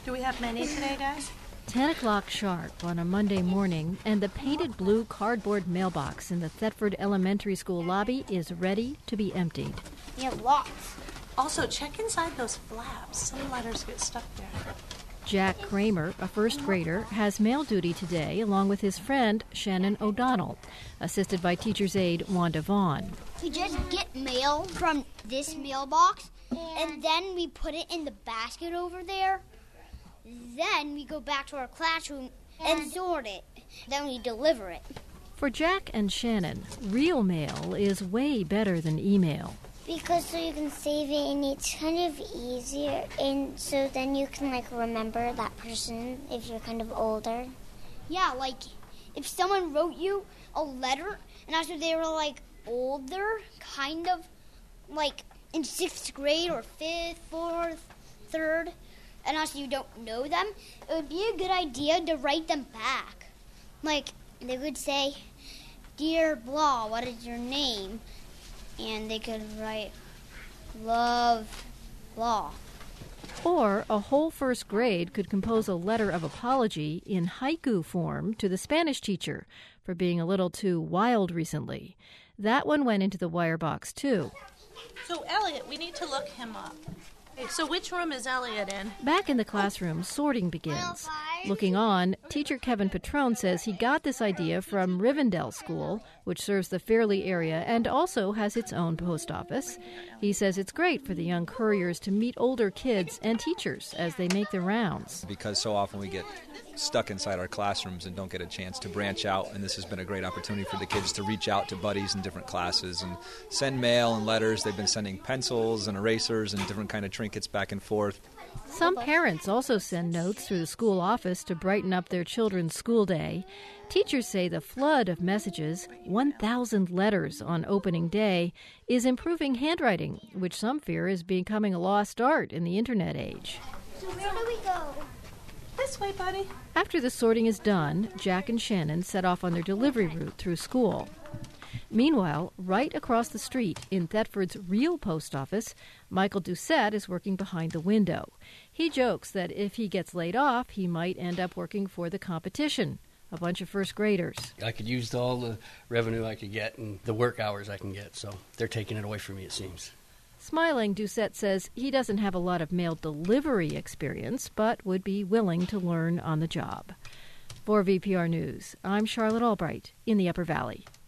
Do we have many today, guys? 10 o'clock sharp on a Monday morning, and the painted blue cardboard mailbox in the Thetford Elementary School lobby is ready to be emptied. We have lots. Also, check inside those flaps. Some letters get stuck there. Jack Kramer, a first grader, has mail duty today along with his friend Shannon O'Donnell, assisted by teacher's aide Wanda Vaughn. We just get mail from this mailbox, and then we put it in the basket over there. Then we go back to our classroom and sort it. Then we deliver it. For Jack and Shannon, real mail is way better than email. Because so you can save it and it's kind of easier, and so then you can remember that person if you're kind of older. Yeah, if someone wrote you a letter and after they were older, kind of in 6th grade or 5th, 4th, 3rd, and also you don't know them, it would be a good idea to write them back. They would say, "Dear blah, what is your name?" And they could write, "Love, blah." Or a whole first grade could compose a letter of apology in haiku form to the Spanish teacher for being a little too wild recently. That one went into the wire box, too. So, Elliot, we need to look him up. So which room is Elliot in? Back in the classroom, sorting begins. Looking on, teacher Kevin Petrone says he got this idea from Rivendell School, which serves the Fairley area and also has its own post office. He says it's great for the young couriers to meet older kids and teachers as they make their rounds. Because so often we get stuck inside our classrooms and don't get a chance to branch out, and this has been a great opportunity for the kids to reach out to buddies in different classes and send mail and letters. They've been sending pencils and erasers and different kind of trinkets back and forth. Some parents also send notes through the school office to brighten up their children's school day. Teachers say the flood of messages, 1,000 letters on opening day, is improving handwriting, which some fear is becoming a lost art in the internet age. So where do we go? This way, buddy. After the sorting is done, Jack and Shannon set off on their delivery route through school. Meanwhile, right across the street in Thetford's real post office, Michael Doucette is working behind the window. He jokes that if he gets laid off, he might end up working for the competition, a bunch of first graders. I could use all the revenue I could get and the work hours I can get, so they're taking it away from me, it seems. Smiling, Doucette says he doesn't have a lot of mail delivery experience, but would be willing to learn on the job. For VPR News, I'm Charlotte Albright in the Upper Valley.